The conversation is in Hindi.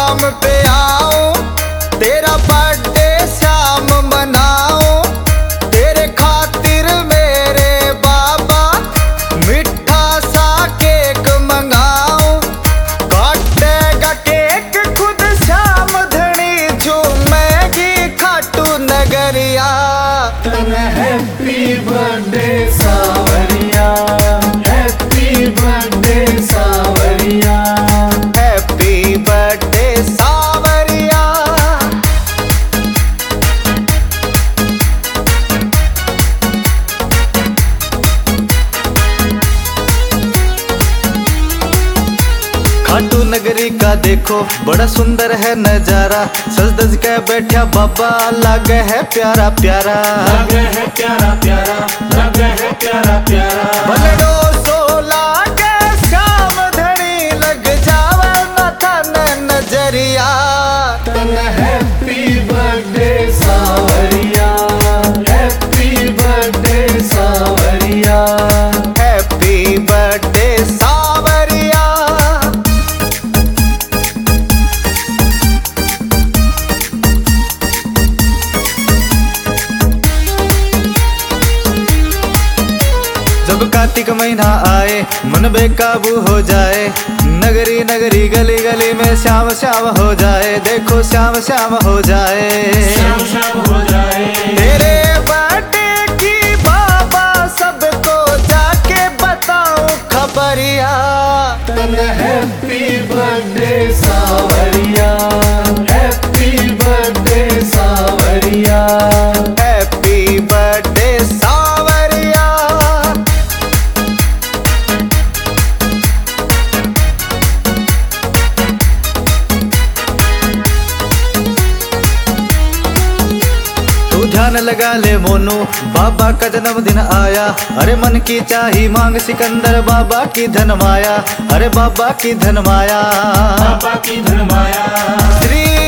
शाम पे आऊं, तेरा बर्थडे शाम मनाऊं, तेरे खातिर मेरे बाबा मिठा सा केक मंगाऊं। काटेगा केक खुद शाम धनी झूमेगी खाटू नगरिया। Happy birthday Sanwariya, happy birthday Sanwariya, happy birthday Sanwariya. Khatu नगरी का देखो बड़ा सुंदर है नजारा, सज धज के बैठा बाबा लागे है प्यारा प्यारा, लगे है प्यारा प्यारा, लगे है प्यारा प्यारा। बलडो सोला के शाम धनी लग जावे माथा न नजरिया। Happy birthday Sanwariya, happy birthday Sanwariya, happy birthday Sanwariya. जब कार्तिक महीना आए मन बेकाबू हो जाए, नगरी नगरी गली गली में श्याम श्याम हो जाए, देखो श्याम श्याम हो जाए, शाम शाम हो जाए। तेरे बर्थडे की बाबा सबको जाके बताऊं खबरिया। Happy birthday Sanwariya, happy birthday Sanwariya, happy birthday Sanwariya. तू ध्यान लगा ले मोनू, बाबा का जन्मदिन आया, अरे मन की चाही मांग सिकंदर बाबा की धन माया, अरे बाबा की धन माया। पापा की धन माया। श्री